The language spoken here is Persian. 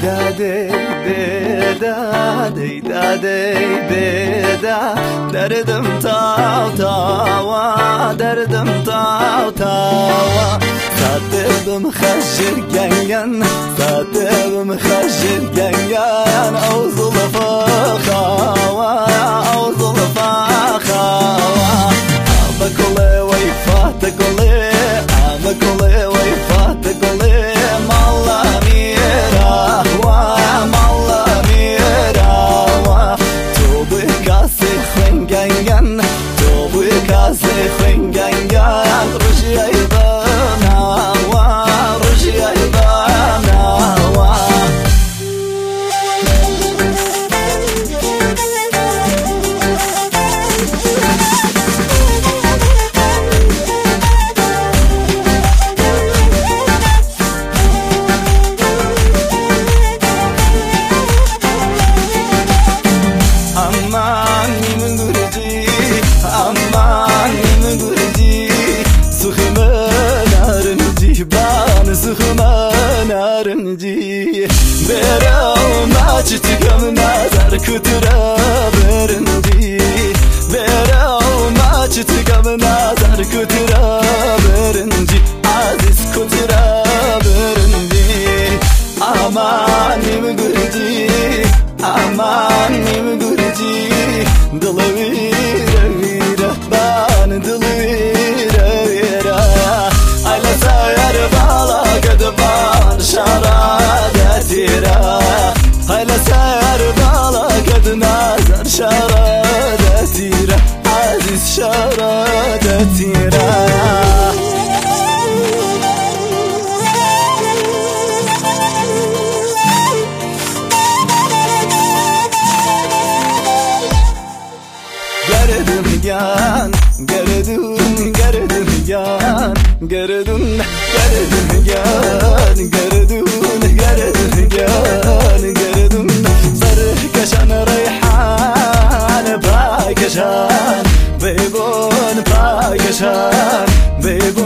دردم تاو تاوا دردم تاو تاوا ساتبم خشر جنگن ساتبم خشر جنگن اوزل فخاوا اوزل فخاوا بكل ويفات كل بكل ويفات كل مالا ميرا ومالا ميرا توبكاسي خنجان توبكاسي خنجان رجي ايضانا ورجي ايضانا برام açtıkım nazar kutura verindi برام açtıkım nazar kutura verindi aziz kutura verindi aman nim gurdi aman nim gurdi dılvira vira ban dılvira vira ayla sayar bala kadban şarada tira hayla sayar bala kadnazar şarada tira aziz şarada tira Gerdun yan gerdun gerdun yan gerdun gerdun yan gerdun gerdun yan gerdun sarı kaşan reyhan bay kaşan beybon bay kaşan beybon